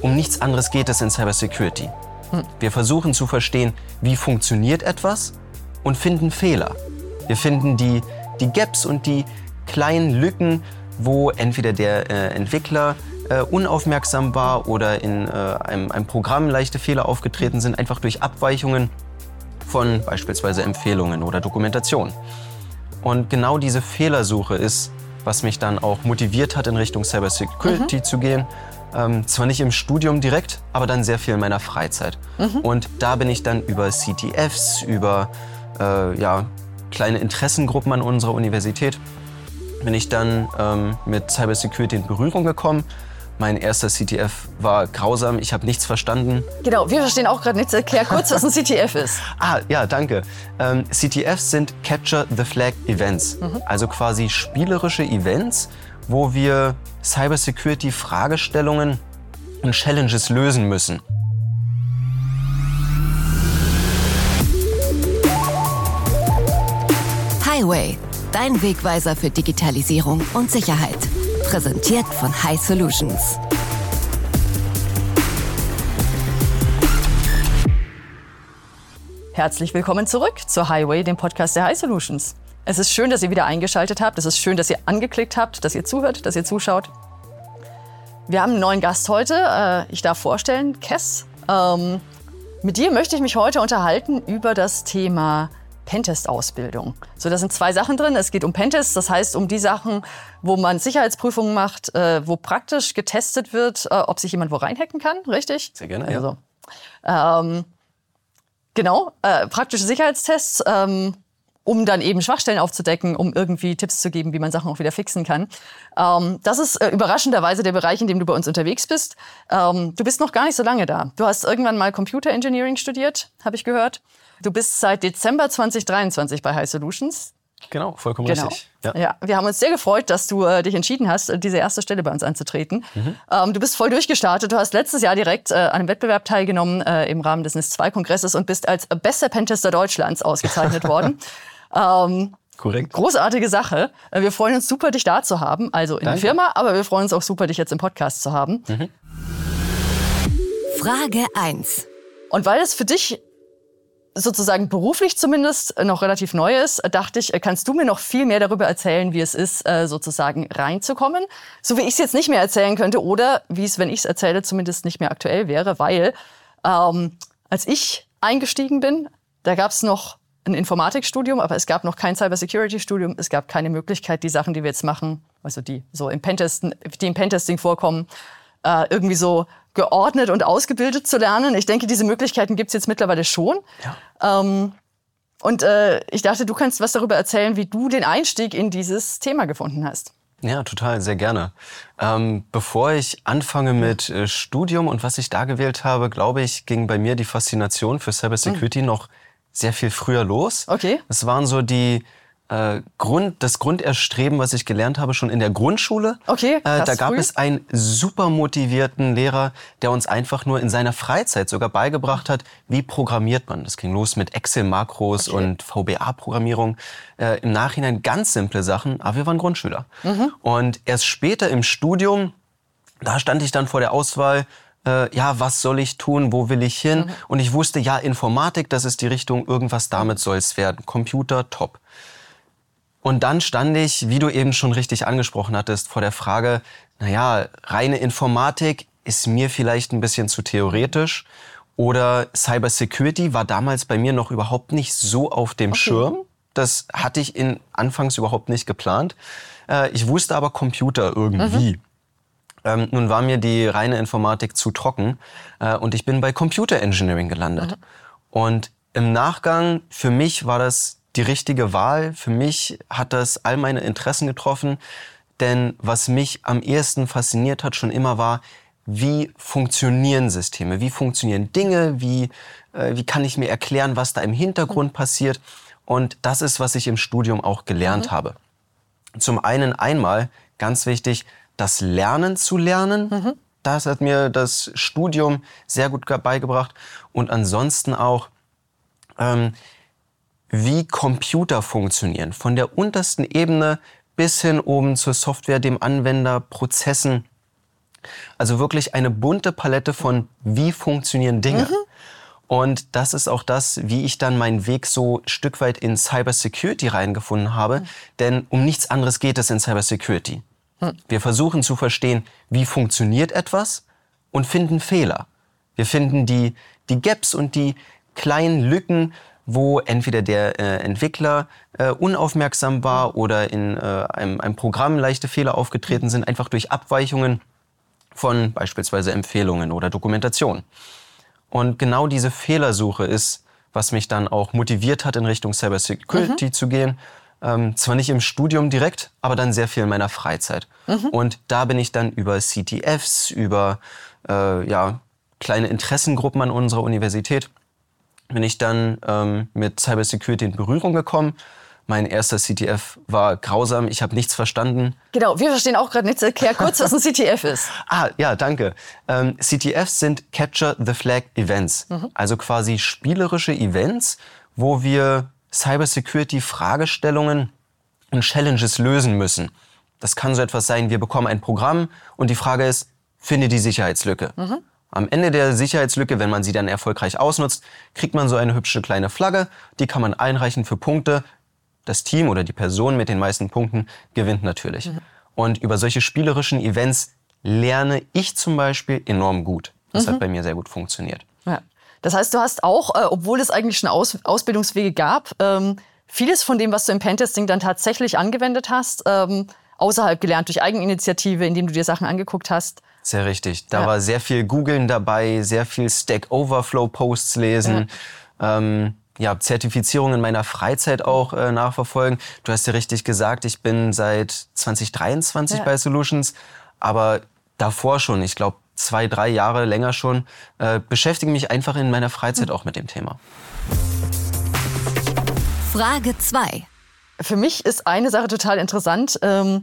um nichts anderes geht es in Cybersecurity. Wir versuchen zu verstehen, wie funktioniert etwas und finden Fehler. Wir finden die Gaps und die kleinen Lücken, wo entweder der Entwickler unaufmerksam war oder in einem Programm leichte Fehler aufgetreten sind, einfach durch Abweichungen von beispielsweise Empfehlungen oder Dokumentation. Und genau diese Fehlersuche ist, was mich dann auch motiviert hat, in Richtung Cybersecurity zu gehen. Zwar nicht im Studium direkt, aber dann sehr viel in meiner Freizeit. Und da bin ich dann über CTFs, über kleine Interessengruppen an unserer Universität, bin ich dann mit Cybersecurity in Berührung gekommen. Mein erster CTF war grausam, ich habe nichts verstanden. Genau, wir verstehen auch gerade nichts. Erklär kurz, was ein CTF ist. Ja, danke. CTFs sind Capture the Flag Events, also quasi spielerische Events, wo wir Cybersecurity-Fragestellungen und Challenges lösen müssen. Highway, dein Wegweiser für Digitalisierung und Sicherheit. Präsentiert von High Solutions. Herzlich willkommen zurück zur Highway, dem Podcast der High Solutions. Es ist schön, dass ihr wieder eingeschaltet habt. Es ist schön, dass ihr angeklickt habt, dass ihr zuhört, dass ihr zuschaut. Wir haben einen neuen Gast heute. Ich darf vorstellen, Kes. Mit dir möchte ich mich heute unterhalten über das Thema Pentest-Ausbildung. So, da sind zwei Sachen drin. Es geht um Pentests, das heißt um die Sachen, wo man Sicherheitsprüfungen macht, wo praktisch getestet wird, ob sich jemand wo reinhacken kann, richtig? Sehr gerne, also, praktische Sicherheitstests, um dann eben Schwachstellen aufzudecken, um irgendwie Tipps zu geben, wie man Sachen auch wieder fixen kann. Das ist überraschenderweise der Bereich, in dem du bei uns unterwegs bist. Du bist noch gar nicht so lange da. Du hast irgendwann mal Computer Engineering studiert, habe ich gehört. Du bist seit Dezember 2023 bei High Solutions. Genau, vollkommen richtig. Ja, wir haben uns sehr gefreut, dass du dich entschieden hast, diese erste Stelle bei uns anzutreten. Du bist voll durchgestartet. Du hast letztes Jahr direkt an einem Wettbewerb teilgenommen im Rahmen des NIS2-Kongresses und bist als bester Pentester Deutschlands ausgezeichnet worden. Korrekt. Großartige Sache. Wir freuen uns super, dich da zu haben, also in der Firma, aber wir freuen uns auch super, dich jetzt im Podcast zu haben. Frage 1. Und weil es für dich sozusagen beruflich zumindest noch relativ neu ist, dachte ich, kannst du mir noch viel mehr darüber erzählen, wie es ist, sozusagen reinzukommen. So wie ich es jetzt nicht mehr erzählen könnte oder wie es, wenn ich es erzähle, zumindest nicht mehr aktuell wäre, weil als ich eingestiegen bin, da gab es noch ein Informatikstudium, aber es gab noch kein Cybersecurity-Studium. Es gab keine Möglichkeit, die Sachen, die wir jetzt machen, also die so im Pentesting vorkommen, irgendwie so geordnet und ausgebildet zu lernen. Ich denke, diese Möglichkeiten gibt es jetzt mittlerweile schon. Ja. Ich dachte, du kannst was darüber erzählen, wie du den Einstieg in dieses Thema gefunden hast. Ja, total, sehr gerne. Bevor ich anfange mit Studium und was ich da gewählt habe, glaube ich, ging bei mir die Faszination für Cybersecurity noch sehr viel früher los. Okay. Es waren so das Grunderstreben, was ich gelernt habe, schon in der Grundschule. Okay, krass, da gab es einen super motivierten Lehrer, der uns einfach nur in seiner Freizeit sogar beigebracht hat, wie programmiert man. Das ging los mit Excel-Makros und VBA-Programmierung. Im Nachhinein ganz simple Sachen, aber wir waren Grundschüler. Und erst später im Studium, da stand ich dann vor der Auswahl, was soll ich tun, wo will ich hin? Und ich wusste, Informatik, das ist die Richtung, irgendwas damit soll es werden. Computer, top. Und dann stand ich, wie du eben schon richtig angesprochen hattest, vor der Frage, reine Informatik ist mir vielleicht ein bisschen zu theoretisch oder Cybersecurity war damals bei mir noch überhaupt nicht so auf dem Schirm. Das hatte ich anfangs überhaupt nicht geplant. Ich wusste aber Computer irgendwie. Nun war mir die reine Informatik zu trocken und ich bin bei Computer Engineering gelandet. Und im Nachgang, für mich war das die richtige Wahl. Für mich hat das all meine Interessen getroffen. Denn was mich am ehesten fasziniert hat schon immer war, wie funktionieren Systeme, wie funktionieren Dinge, wie kann ich mir erklären, was da im Hintergrund passiert. Und das ist, was ich im Studium auch gelernt habe. Zum einen einmal, ganz wichtig, das Lernen zu lernen. Das hat mir das Studium sehr gut beigebracht. Und ansonsten auch, wie Computer funktionieren. Von der untersten Ebene bis hin oben zur Software, dem Anwender, Prozessen. Also wirklich eine bunte Palette von, wie funktionieren Dinge. Und das ist auch das, wie ich dann meinen Weg so ein Stück weit in Cybersecurity reingefunden habe. Denn um nichts anderes geht es in Cybersecurity. Wir versuchen zu verstehen, wie funktioniert etwas und finden Fehler. Wir finden die Gaps und die kleinen Lücken, wo entweder der Entwickler unaufmerksam war oder in einem Programm leichte Fehler aufgetreten sind, einfach durch Abweichungen von beispielsweise Empfehlungen oder Dokumentation. Und genau diese Fehlersuche ist, was mich dann auch motiviert hat, in Richtung Cybersecurity zu gehen. Zwar nicht im Studium direkt, aber dann sehr viel in meiner Freizeit. Und da bin ich dann über CTFs, über kleine Interessengruppen an unserer Universität, bin ich dann mit Cybersecurity in Berührung gekommen. Mein erster CTF war grausam, ich habe nichts verstanden. Genau, wir verstehen auch gerade nichts. Erklär kurz, was ein CTF ist. Ja, danke. CTFs sind Capture the Flag Events, also quasi spielerische Events, wo wir Cybersecurity-Fragestellungen und Challenges lösen müssen. Das kann so etwas sein, wir bekommen ein Programm und die Frage ist, finde die Sicherheitslücke. Am Ende der Sicherheitslücke, wenn man sie dann erfolgreich ausnutzt, kriegt man so eine hübsche kleine Flagge, die kann man einreichen für Punkte. Das Team oder die Person mit den meisten Punkten gewinnt natürlich. Und über solche spielerischen Events lerne ich zum Beispiel enorm gut. Das hat bei mir sehr gut funktioniert. Ja. Das heißt, du hast auch, obwohl es eigentlich schon Ausbildungswege gab, vieles von dem, was du im Pentesting dann tatsächlich angewendet hast, außerhalb gelernt durch Eigeninitiative, indem du dir Sachen angeguckt hast. Sehr richtig. Da war sehr viel Googlen dabei, sehr viel Stack Overflow-Posts lesen. Zertifizierung in meiner Freizeit auch nachverfolgen. Du hast ja richtig gesagt, ich bin seit 2023 bei Solutions, aber davor schon, ich glaube 2-3 Jahre länger schon, beschäftige mich einfach in meiner Freizeit auch mit dem Thema. Frage 2. Für mich ist eine Sache total interessant,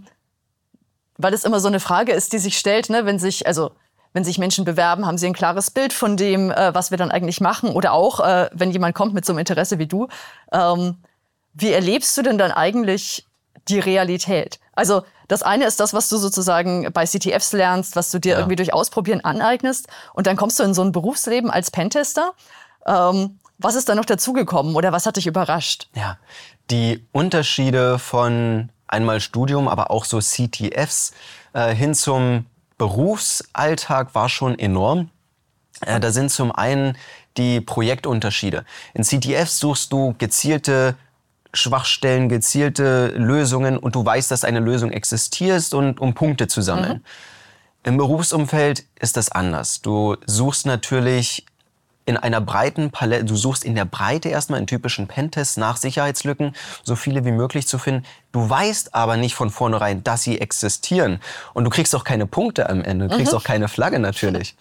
weil es immer so eine Frage ist, die sich stellt, ne, wenn sich Menschen bewerben, haben sie ein klares Bild von dem, was wir dann eigentlich machen. Oder auch, wenn jemand kommt mit so einem Interesse wie du. Wie erlebst du denn dann eigentlich die Realität? Also das eine ist das, was du sozusagen bei CTFs lernst, was du dir irgendwie durch Ausprobieren aneignest. Und dann kommst du in so ein Berufsleben als Pentester. Was ist da noch dazugekommen oder was hat dich überrascht? Ja, die Unterschiede von einmal Studium, aber auch so CTFs hin zum Berufsalltag war schon enorm. Da sind zum einen die Projektunterschiede. In CTFs suchst du gezielte Schwachstellen, gezielte Lösungen und du weißt, dass eine Lösung existiert und um Punkte zu sammeln. Im Berufsumfeld ist das anders. Du suchst natürlich in einer breiten Palette, du suchst in der Breite erstmal in typischen Pentests nach Sicherheitslücken, so viele wie möglich zu finden. Du weißt aber nicht von vornherein, dass sie existieren. Und du kriegst auch keine Punkte am Ende, du kriegst auch keine Flagge natürlich.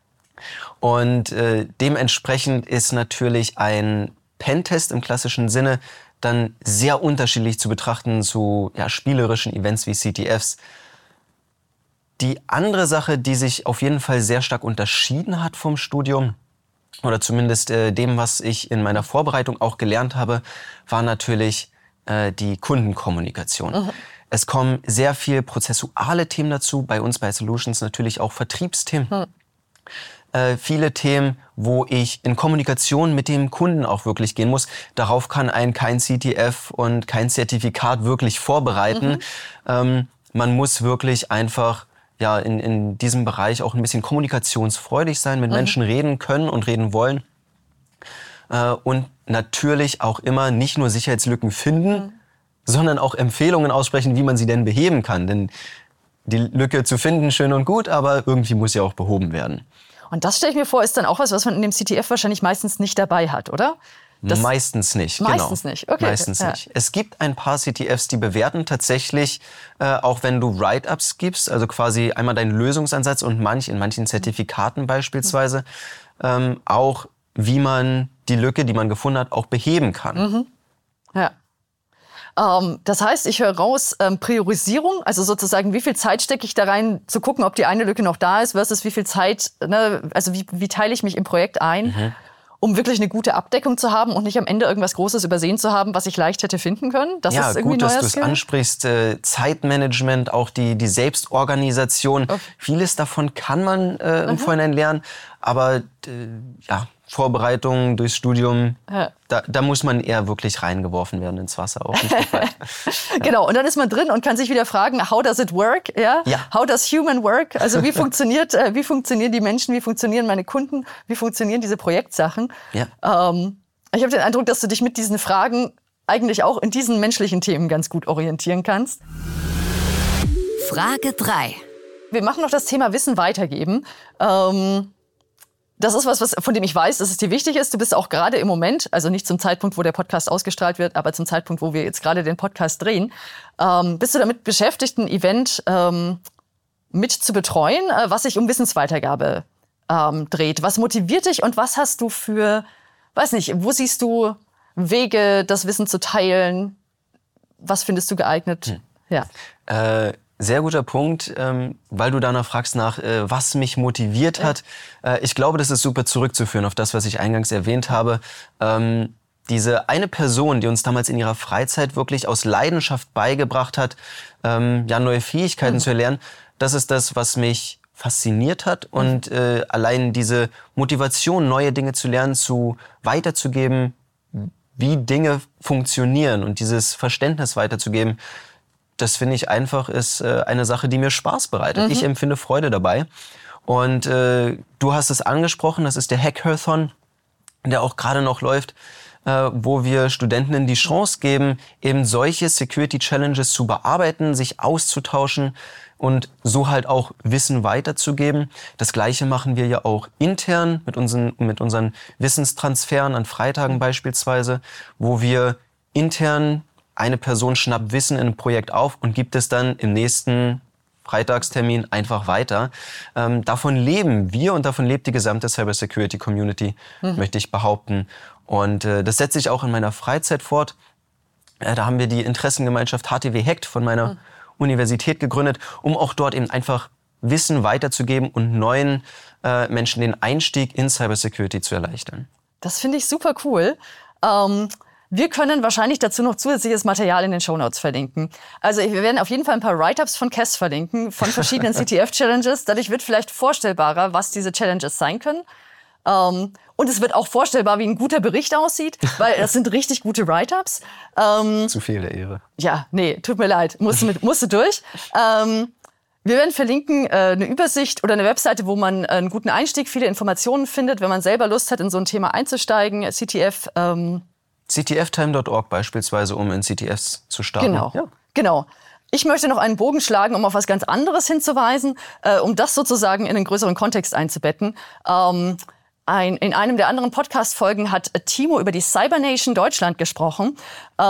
Und dementsprechend ist natürlich ein Pentest im klassischen Sinne dann sehr unterschiedlich zu betrachten zu spielerischen Events wie CTFs. Die andere Sache, die sich auf jeden Fall sehr stark unterschieden hat vom Studium, oder zumindest dem, was ich in meiner Vorbereitung auch gelernt habe, war natürlich die Kundenkommunikation. Es kommen sehr viel prozessuale Themen dazu, bei uns bei Solutions natürlich auch Vertriebsthemen. Viele Themen, wo ich in Kommunikation mit dem Kunden auch wirklich gehen muss. Darauf kann kein CTF und kein Zertifikat wirklich vorbereiten. Man muss wirklich einfach in diesem Bereich auch ein bisschen kommunikationsfreudig sein, mit Menschen reden können und reden wollen. Und natürlich auch immer nicht nur Sicherheitslücken finden, sondern auch Empfehlungen aussprechen, wie man sie denn beheben kann. Denn die Lücke zu finden, schön und gut, aber irgendwie muss sie auch behoben werden. Und das stelle ich mir vor, ist dann auch was man in dem CTF wahrscheinlich meistens nicht dabei hat, oder? Meistens nicht, Meistens genau. nicht, okay. Meistens nicht. Es gibt ein paar CTFs, die bewerten tatsächlich, auch wenn du Write-ups gibst, also quasi einmal deinen Lösungsansatz und in manchen Zertifikaten beispielsweise, auch wie man die Lücke, die man gefunden hat, auch beheben kann. Ja. Das heißt, ich höre raus, Priorisierung, also sozusagen, wie viel Zeit stecke ich da rein, zu gucken, ob die eine Lücke noch da ist, versus wie viel Zeit, also wie teile ich mich im Projekt ein. um wirklich eine gute Abdeckung zu haben und nicht am Ende irgendwas Großes übersehen zu haben, was ich leicht hätte finden können? Das ist irgendwie gut, dass neuer du es Skill. ansprichst. Zeitmanagement, auch die Selbstorganisation. Okay. Vieles davon kann man im Vorhinein lernen. Aber Vorbereitungen durchs Studium, da muss man eher wirklich reingeworfen werden ins Wasser. Auch nicht gefallen. Genau, und dann ist man drin und kann sich wieder fragen, how does it work? Ja? How does human work? Also wie funktionieren die Menschen, wie funktionieren meine Kunden, wie funktionieren diese Projektsachen? Ja. Ich habe den Eindruck, dass du dich mit diesen Fragen eigentlich auch in diesen menschlichen Themen ganz gut orientieren kannst. Frage 3. Wir machen noch das Thema Wissen weitergeben. Das ist was, von dem ich weiß, dass es dir wichtig ist. Du bist auch gerade im Moment, also nicht zum Zeitpunkt, wo der Podcast ausgestrahlt wird, aber zum Zeitpunkt, wo wir jetzt gerade den Podcast drehen, bist du damit beschäftigt, ein Event mit zu betreuen, was sich um Wissensweitergabe dreht. Was motiviert dich und was hast du für, weiß nicht, wo siehst du Wege, das Wissen zu teilen? Was findest du geeignet? Ja. Sehr guter Punkt, weil du danach fragst was mich motiviert hat. Ich glaube, das ist super zurückzuführen auf das, was ich eingangs erwähnt habe. Diese eine Person, die uns damals in ihrer Freizeit wirklich aus Leidenschaft beigebracht hat, neue Fähigkeiten zu erlernen, das ist das, was mich fasziniert hat. Und allein diese Motivation, neue Dinge zu lernen, weiterzugeben, wie Dinge funktionieren und dieses Verständnis weiterzugeben, das finde ich einfach ist eine Sache, die mir Spaß bereitet. Ich empfinde Freude dabei. Und du hast es angesprochen, das ist der Hackathon, der auch gerade noch läuft, wo wir Studentinnen die Chance geben, eben solche Security-Challenges zu bearbeiten, sich auszutauschen und so halt auch Wissen weiterzugeben. Das Gleiche machen wir ja auch intern mit unseren Wissenstransferen an Freitagen beispielsweise, wo wir intern eine Person schnappt Wissen in einem Projekt auf und gibt es dann im nächsten Freitagstermin einfach weiter. Davon leben wir und davon lebt die gesamte Cybersecurity-Community, möchte ich behaupten. Und das setze ich auch in meiner Freizeit fort. Da haben wir die Interessengemeinschaft HTW Hackt von meiner Universität gegründet, um auch dort eben einfach Wissen weiterzugeben und neuen Menschen den Einstieg in Cybersecurity zu erleichtern. Das finde ich super cool. Wir können wahrscheinlich dazu noch zusätzliches Material in den Shownotes verlinken. Also wir werden auf jeden Fall ein paar Write-ups von Kes verlinken, von verschiedenen CTF-Challenges. Dadurch wird vielleicht vorstellbarer, was diese Challenges sein können. Und es wird auch vorstellbar, wie ein guter Bericht aussieht, weil das sind richtig gute Write-ups. Zu viel der Ehre. Ja, nee, tut mir leid, musste durch. Wir werden verlinken eine Übersicht oder eine Webseite, wo man einen guten Einstieg, viele Informationen findet, wenn man selber Lust hat, in so ein Thema einzusteigen. CTF... CTFtime.org beispielsweise, um in CTFs zu starten. Genau. Ich möchte noch einen Bogen schlagen, um auf was ganz anderes hinzuweisen, um das sozusagen in einen größeren Kontext einzubetten. In einem der anderen Podcast-Folgen hat Timo über die Cybernation Deutschland gesprochen.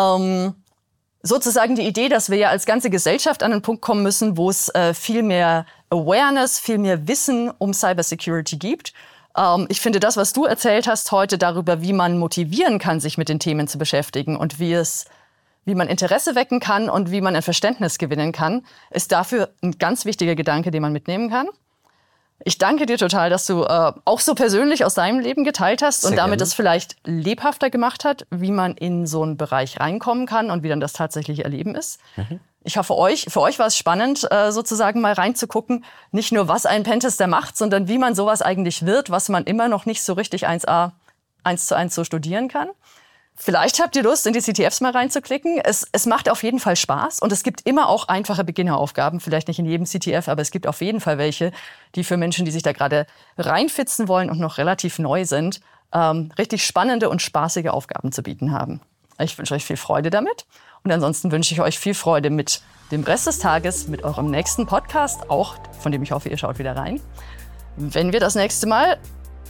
Sozusagen die Idee, dass wir ja als ganze Gesellschaft an einen Punkt kommen müssen, wo es viel mehr Awareness, viel mehr Wissen um Cybersecurity gibt. Ich finde das, was du erzählt hast heute darüber, wie man motivieren kann, sich mit den Themen zu beschäftigen und wie man Interesse wecken kann und wie man ein Verständnis gewinnen kann, ist dafür ein ganz wichtiger Gedanke, den man mitnehmen kann. Ich danke dir total, dass du auch so persönlich aus deinem Leben geteilt hast und damit es vielleicht lebhafter gemacht hat, wie man in so einen Bereich reinkommen kann und wie dann das tatsächliche Erleben ist. Ich hoffe, für euch war es spannend, sozusagen mal reinzugucken, nicht nur, was ein Pentester macht, sondern wie man sowas eigentlich wird, was man immer noch nicht so richtig 1A, 1:1 so studieren kann. Vielleicht habt ihr Lust, in die CTFs mal reinzuklicken. Es macht auf jeden Fall Spaß und es gibt immer auch einfache Beginneraufgaben. Vielleicht nicht in jedem CTF, aber es gibt auf jeden Fall welche, die für Menschen, die sich da gerade reinfitzen wollen und noch relativ neu sind, richtig spannende und spaßige Aufgaben zu bieten haben. Ich wünsche euch viel Freude damit. Und ansonsten wünsche ich euch viel Freude mit dem Rest des Tages, mit eurem nächsten Podcast, auch von dem ich hoffe, ihr schaut wieder rein. Wenn wir das nächste Mal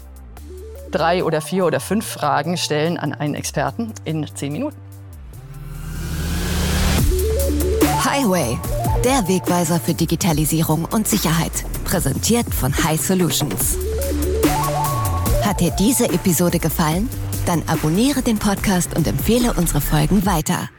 3 oder 4 oder 5 Fragen stellen an einen Experten in 10 Minuten. Highway, der Wegweiser für Digitalisierung und Sicherheit. Präsentiert von High Solutions. Hat dir diese Episode gefallen? Dann abonniere den Podcast und empfehle unsere Folgen weiter.